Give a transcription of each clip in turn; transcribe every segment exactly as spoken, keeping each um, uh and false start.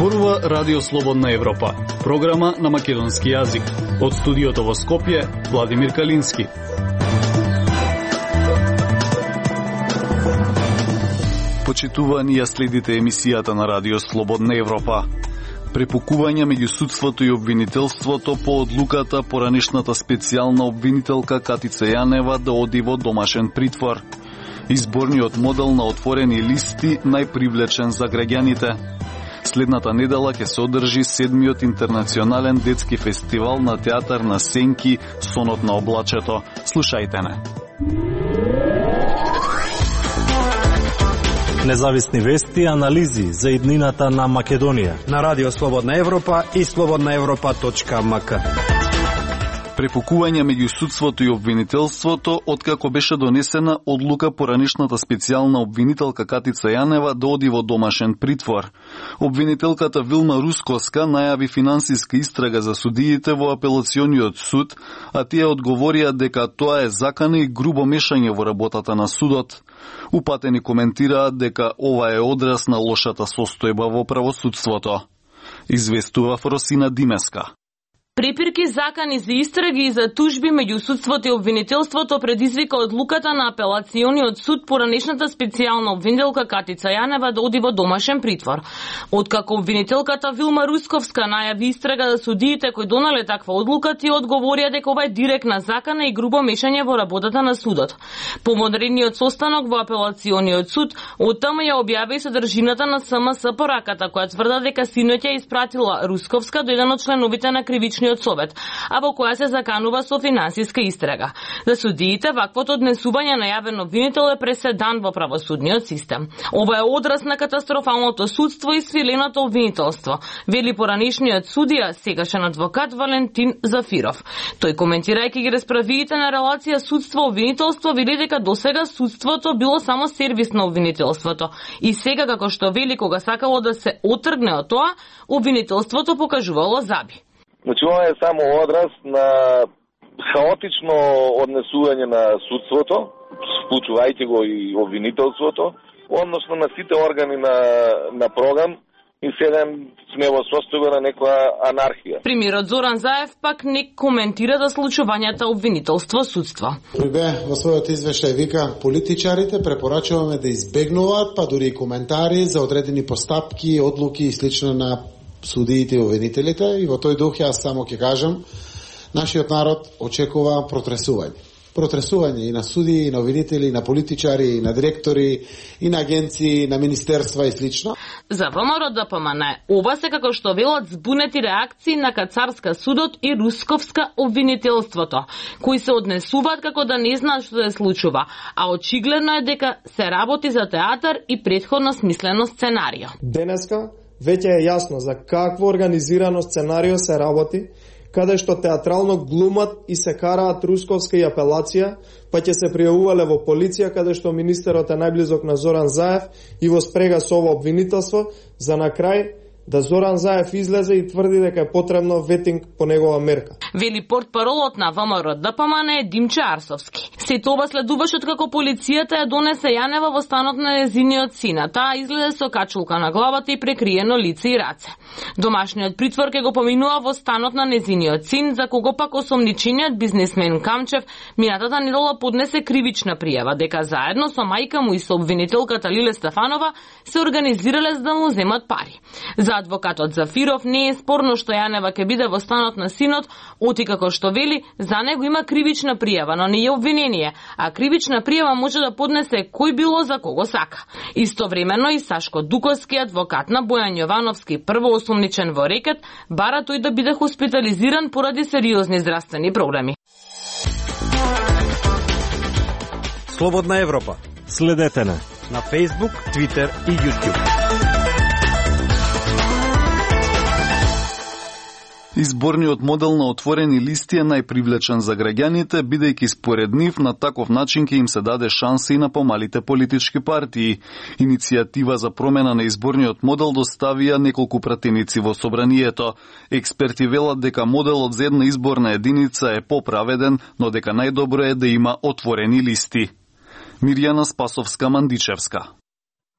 Зборува Радио Слободна Европа, програма на македонски јазик. Од студиото во Скопје, Владимир Калински. Почитувани, ја следите емисијата на Радио Слободна Европа. Препукување меѓу судството и обвинителството по одлуката поранешната специјална обвинителка Катица Јанева да оди во домашен притвор. Изборниот модел на отворени листи најпривлечен за граѓаните. Следната недела ќе се одржи седмиот интернационален детски фестивал на театар на Сенки Сонот на облачето. Слушајте не. Независни вести и анализи за иднината на Македонија на Радио Слободна Европа и слободна европа точка ем ка. Препукување меѓу судството и обвинителството откако беше донесена одлука поранешната специјална обвинителка Катица Јанева да оди во домашен притвор. Обвинителката Вилма Русковска најави финансиска истрага за судиите во апелациониот суд, а тие одговорија дека тоа е закана и грубо мешање во работата на судот. Упатени коментираат дека ова е одраз на лошата состојба во правосудството. Известува Фросина Димеска. Препирки, закани за истраги и за тужби меѓу судството и обвинителството предизвика одлуката на апелациониот суд поранешната специјална обвинителка Катица Јанева да оди во домашен притвор. Откако обвинителката Вилма Русковска најави истрага за судиите кои донале таква одлука, тие одговорија дека ова е директна закана и грубо мешање во работата на судот. По модерниот состанок во апелациониот суд, оттаму ја објави и содржината на С М С пораката која тврда дека синоќа испратила Русковска до еден од членовите на кривичниот совет, а во која се заканува со финансиска истрага. За судиите, ваквото однесување на јавен обвинител е преседан во правосудниот систем. Ова е одраз на катастрофалното судство и свиленото обвинителство, вели поранешниот судија, сегашен адвокат Валентин Зафиров. Тој, коментирајќи ги расправиите на релација судство-обвинителство, вели дека досега судството било само сервис на обвинителството и сега, како што вели, кога сакало да се отргне од тоа, обвинителството покажувало заби. Значи, ова е само одраз на хаотично однесување на судството, вклучувајќи го и обвинителството, односно на сите органи на, на програм, и сега сме во состојба на некоја анархија. Премиерот Зоран Заев пак не коментира да случувањата обвинителство-судство. Прибе во својот извештај вика: политичарите препорачуваме да избегнуваат, па дури и коментари за одредени постапки, одлуки и слично на судиите и обвинителите, и во тој дух јас само ќе кажам, нашиот народ очекува протресување. Протресување и на судии, и на обвинители, и на политичари, и на директори, и на агенции, и на министерства и слично. За ВМРО Д П М Н ова се, како што велат, збунети реакции на Кацарска судот и Русковска обвинителството, кои се однесуваат како да не знаат што се случува, а очигледно е дека се работи за театар и претходно смислено сценарио. Денеска веќе е јасно за какво организирано сценарио се работи, каде што театрално глумат и се караат Русковска и апелација, па ќе се пријавувале во полиција, каде што министерот е најблизок на Зоран Заев и во спрега со ово обвинителство, за на крај да Зоран Заев излезе и тврди дека е потребно ветинг по негова мерка. Вели портпаролот на ВМРО Д П М Н Димче Арсовски. Сето ова следуваше откако полицијата ја донесе Јанева во станот на незиниот син. Таа излезе со качулка на главата и прекриено лице и раце. Домашниот притвор ке го поминува во станот на незиниот син, за кого пак осомничениот бизнисмен Камчев минатата недела поднесе кривична пријава дека заедно со мајка му и со обвинителката Лиле Стефанова се организирале за да му земат пари. За адвокатот Зафиров не е спорно што Јанева ќе биде во станот на синот, оти како што вели, за него има кривична пријава, но не е обвинение, а кривична пријава може да поднесе кој било за кого сака. Истовремено и Сашко Дуковски, адвокат на Бојан Јовановски, прво осумничен во рекет, бара тој да биде хоспитализиран поради сериозни здравствени проблеми. Слободна Европа. Следете на на Facebook, Twitter и YouTube. Изборниот модел на отворени листи е најпривлечен за граѓаните, бидејќи според нив на таков начин ќе им се даде шанса и на помалите политички партии. Иницијатива за промена на изборниот модел доставија неколку пратеници во собранието. Експерти велат дека моделот за една изборна единица е поправеден, но дека најдобро е да има отворени листи. Мирјана Спасовска-Мандичевска.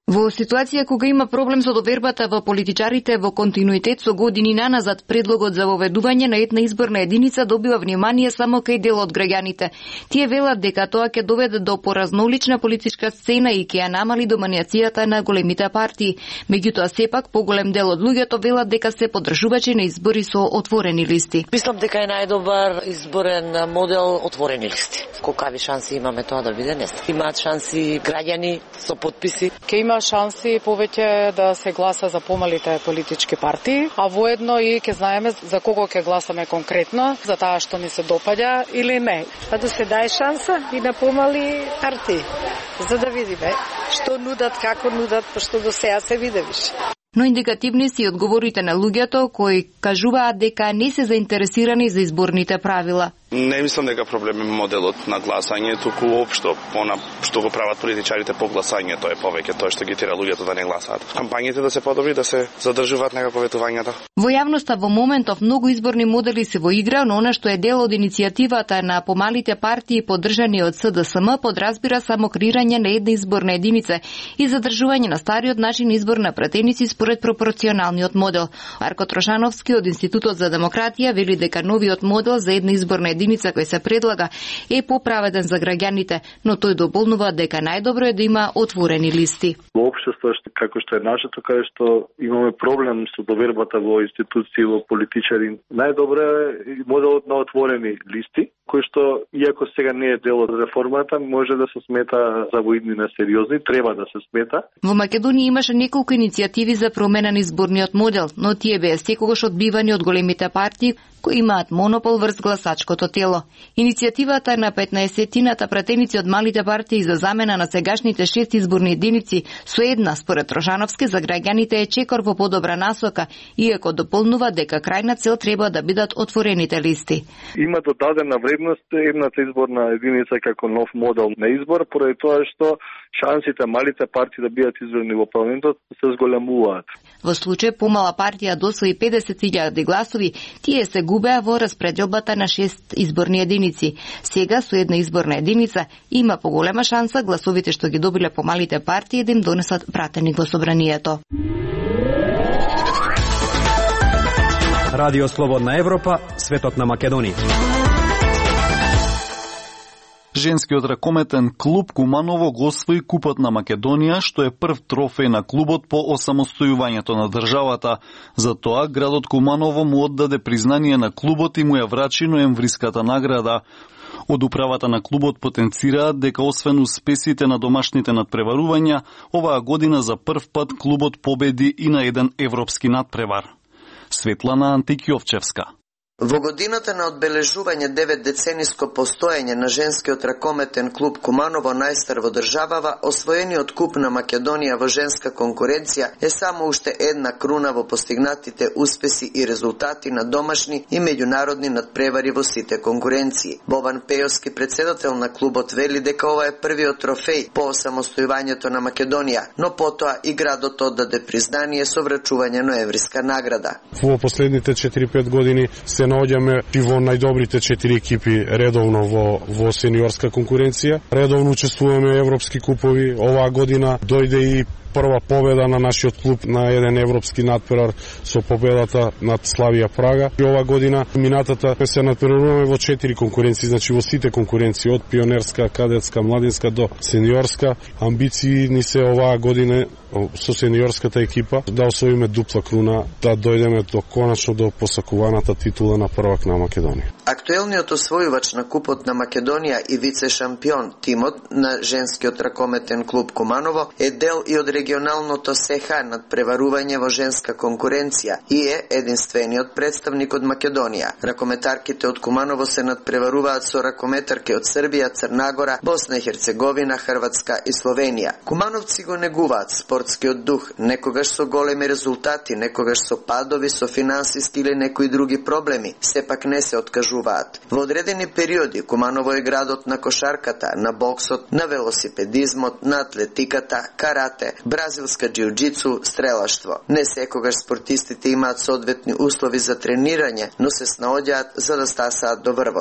Во ситуација кога има проблем со довербата во политичарите во континуитет со години наназад, предлогот за воведување на една изборна единица добива внимание само кај дел од граѓаните. Тие велат дека тоа ќе доведе до поразнолична политичка сцена и ќе ја намали доминацијата на големите партии. Меѓутоа сепак поголем дел од луѓето велат дека се поддржувачи на избори со отворени листи. Мислам дека е најдобар изборен модел отворени листи. Колкави шанси имаме тоа да биде, не знам. Имаат шанси граѓани со подписи. Ке има шанси повеќе да се гласа за помалите политички партии, а воедно и ќе знаеме за кого ќе гласаме конкретно, за таа што ни се допаѓа или не. Па да се даде шанса и на помали партии, за да видиме што нудат, како нудат, пошто до сега се виде више. Но индикативни си одговорите на луѓето кои кажуваат дека не се заинтересирани за изборните правила. Не мислам дека проблем е моделот на гласање, туку општо она што го прават политичарите по гласањето е повеќе тоа што ги тера луѓето да не гласаат. Кампањите да се подобри, да се задржуваат некако ветувањата. Во јавноста во моментов многу изборни модели се во игра, но она што е дел од иницијативата на помалите партии поддржани од С Д С М подразбира само креирање на една изборна единица и задржување на стариот начин избор на пратеници според пропорционалниот модел. Арко Трошановски од Институтот за демократија вели дека новиот модел за една изборна единица кој се предлага е поправеден за граѓаните, но тој дополнува дека најдобро е да има отворени листи. Во општество како што е нашето, каде што имаме проблем со довербата во институции, во политичари, најдобро е моделот на отворени листи, кој што, иако сега не е дел од реформата, може да се смета за во иднина сериозни, треба да се смета. Во Македонија имаше неколку иницијативи за промена на изборниот модел, но тие беа секогаш одбивани од големите партии кои имаат монопол врз гласачкото тело. Иницијативата на петнаесеттината пратеници од малите партии за замена на сегашните шест изборни единици со една, според Трошановски, за граѓаните е чекор во подобра насока, иако дополнува дека крајна цел треба да бидат отворените листи. Има додадена вредност едната изборна единица како нов модел на избор, поради тоа што шансите малите партии да бидат избрани во парламентот се зголемуваат. Во случај помала партија до освои педесет илјади гласови, тие се губеа во распределбата на шест изборни единици. Сега со една изборна единица има поголема шанса гласовите што ги добиле помалите партии да им донесат пратеник во собранието. Радио Слободна Европа, светот на Македонија. Женскиот ракометен клуб Куманово го освои Купот на Македонија, што е прв трофеј на клубот по осамостојувањето на државата. За тоа, градот Куманово му оддаде признание на клубот и му ја врачи ноемвриската награда. Од управата на клубот потенцираат дека освен успесите на домашните надпреварувања, оваа година за прв пат клубот победи и на еден европски надпревар. Светлана Антикјовчевска. Во годината на одбележување девет децениско постоење на женскиот ракометен клуб Куманово, најстар во државава, освоениот куп на Македонија во женска конкуренција е само уште една круна во постигнатите успеси и резултати на домашни и меѓународни надпревари во сите конкуренции. Бобан Пејовски, председател на клубот, вели дека ова е првиот трофеј по самостојувањето на Македонија, но потоа и градот оддаде признание со врачување ноемвриска награда. Во последните четири-пет години се наоѓаме и во најдобрите четири екипи редовно во, во сениорска конкуренција. Редовно учествуваме европски купови. Оваа година дојде и прва победа на нашиот клуб на еден европски надпревар со победата над Славија Прага. И ова година минатата се надпреваруваме во четири конкуренции, значи во сите конкуренции, од пионерска, кадетска, младинска до сениорска. Амбиции ни се оваа година со сениорската екипа да освоиме дупла круна, да дојдеме до конечно до посакуваната титула на првак на Македонија. Актуелниот освојувач на купот на Македонија и вице-шампион тимот на женскиот ракометен клуб Куманово е дел и од регионалното С Х надпреварување во женска конкуренција и е единствениот представник од Македонија. Ракометарките од Куманово се надпреваруваат со ракометарки од Србија, Црнагора, Босна и Херцеговина, Хрватска и Словенија. Кумановци го негуваат спортскиот дух, некогаш со големи резултати, некогаш со падови, со финансиски или некои други проблеми, сепак не се откажуваат. Во одредени периоди Куманово е градот на кошарката, на боксот, на велосипедизмот, на атлетиката, карате, бразилска џиу-џицу, стрелаштво. Не секогаш спортистите имаат соодветни услови за тренирање, но се снаоѓаат за да стасаат до врвот.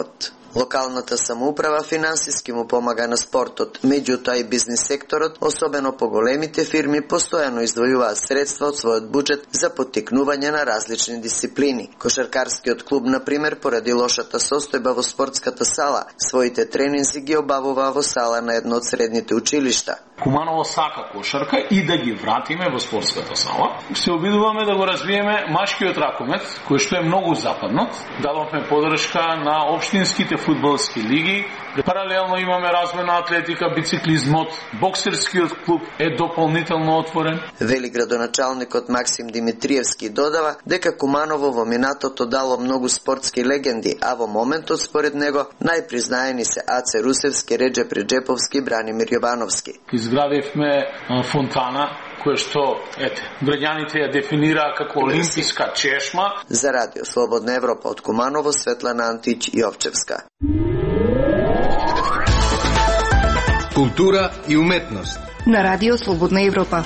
Локалната самоуправа финансиски му помага на спортот, меѓутоа и бизнис секторот, особено по големите фирми, постојано издвојуваат средства од својот буџет за поттикнување на различни дисциплини. Кошаркарскиот клуб, на пример, поради лошата состојба во спортската сала, своите тренинзи ги обавува во сала на едно од средните училишта. Куманово сака кошарка и да ги вратиме во спортската сала. Се обидуваме да го развиеме машкиот ракомет, кој што е многу западнат. Дадовме подршка на општинските фудбалски лиги. Паралелно имаме развој на атлетика, бициклизмот, боксерскиот клуб е дополнително отворен. Вели градоначалникот Максим Димитриевски додава дека Куманово во минатото дало многу спортски легенди, а во моментот според него најпризнаени се Аце Русевски, Реджеп Реджеповски, Бранимир Јовановски. Изградивме фонтана која што, ете, граѓаните ја дефинираа како олимписка чешма. За Радио Слободна Европа од Куманово, Светлана Антич Јовчевска. Култура и уметност на Радио Слободна Европа.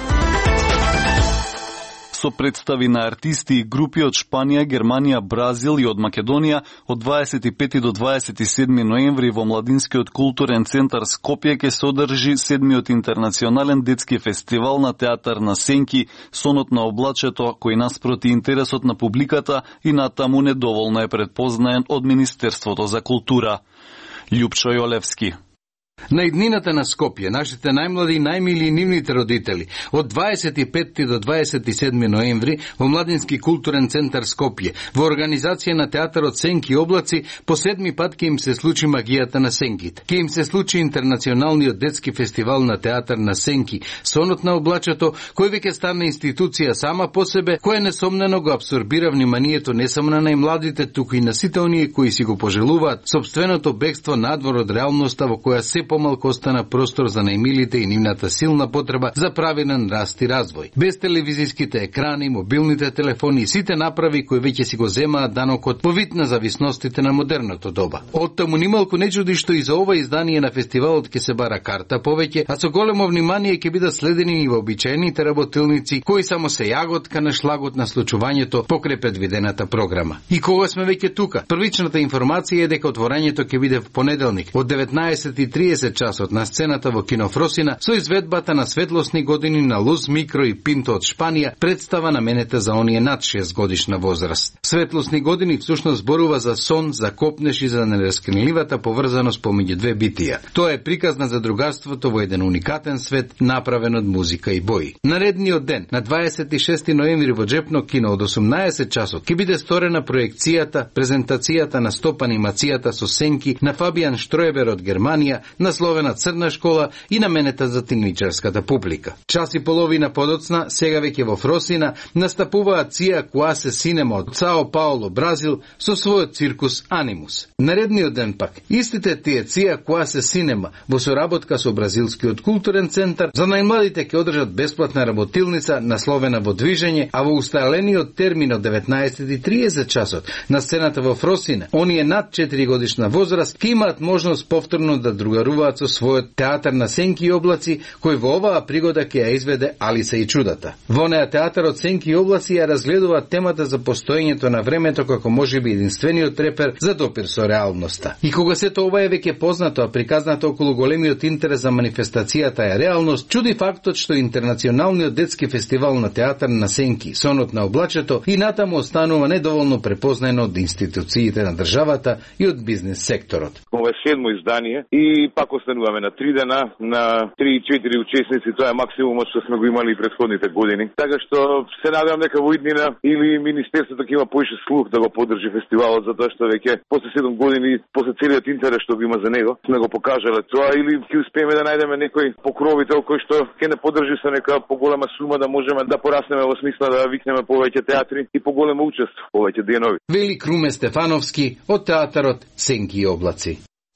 Со представи на артисти и групи од Шпанија, Германија, Бразил и од Македонија од дваесет и пети до дваесет и седми ноември во Младинскиот културен центар Скопје ќе се одржи седмиот интернационален детски фестивал на театар на сенки, сонот на облачето, кој наспроти интересот на публиката и натаму недоволно е предпознаен од Министерството за култура. Љупчо Јолевски. На иднината на Скопје, нашите најмлади и најмили и нивните родители, од дваесет и пети до дваесет и седми ноември во Младински културен центар Скопје, во организација на театарот Сенки и облаци, по седми пат ќе им се случи магијата на сенките. Ќе им се случи интернационалниот детски фестивал на театар на сенки, сонот на облачето, кој веќе стана институција сама по себе, која несомнено го абсорбира вниманието не само на најмладите, туку и на сите оние кои си го пожелуваат собственото бегство надвор од реалноста во која се помалку остана простор за најмилите и нивната силна потреба за правилен раст и развој. Без телевизиските екрани, мобилните телефони и сите направи кои веќе си го земаат данокот по вид на зависностите на модерното доба. Оттаму нималку не чуди што и за ова издание на фестивалот ќе се бара карта повеќе, а со големо внимание ќе бидат следени и вообичаените работилници кои само се јаготка на шлагот на случувањето покрај предвидената програма. И кога сме веќе тука, првичната информација е дека отворањето ќе биде во понеделник од деветнаесет и триесет часот на сцената во Кино Фросина со изведбата на светлосни години на Луз Микро и Пинто од Шпанија, представа наменета за оние над шест годишна возраст. Светлосни години всушност зборува за сон, за копнеш и за нераскринливата поврзаност помеѓу две битија. Тоа е приказ на задругарството во еден уникатен свет, направен од музика и бои. Наредниот ден, на дваесет и шести ноември во Джепно кино од осумнаесет часот, ќе биде сторена проекцијата, презентацијата на стоп анимацијата со сенки на Фабијан Штроебер од Германија, насловена Црна школа и наменета за тиничарската публика. Час и половина подоцна, сега веќе во Фросина, настапуваат Ција Куасе Синема од Сао Пауло, Бразил, со својот циркус Анимус. Наредниот ден пак, истите тие Ција Куасе Синема во соработка со Бразилскиот културен центар за најмладите ќе одржат бесплатна работилница насловена Во движење, а во усталениот термин од деветнаесет и триесет часот на сцената во Фросина, оние над четири годишна возраст ќе имаат можност повторно да другаруваат со својот театар на сенки и облаци, кој во оваа пригода ќе ја изведе Алиса и чудата. Во неа театарот Сенки и облаци ја разгледува темата за постоењето на времето како можеби единствениот репер за допир со реалноста. И кога сето ова е веќе познато, а приказнато околу големиот интерес за манифестацијата е реалност, чуди фактот што интернационалниот детски фестивал на театар на сенки, сонот на облачето, и натаму останува недоволно препознаено од институциите на државата и од бизнес секторот. Ова е седмо издание и пак остануваме на три дена, на три-четири учесници, тоа е максимумот што сме го имали предходните години. Така што се надевам дека во иднина или Министерството ќе има поише слух да го поддржи фестивалот, затоа што веќе после седум години, после целиот интерес што го има за него, сме го покажале тоа, или ќе успееме да најдеме некој покровител кој што ќе не поддржи со нека поголема сума да можеме да пораснеме во смисла да викнеме повеќе театри и поголемо учество, повеќе денови. Вели Круме Стефановски од театарот Сенки и облаци.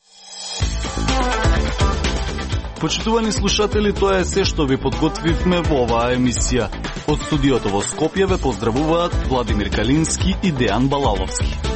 Почитувани слушатели, тоа е се што ви подготвивме во оваа емисија. Од студиото во Скопје ве поздравуваат Владимир Калински и Дејан Балаловски.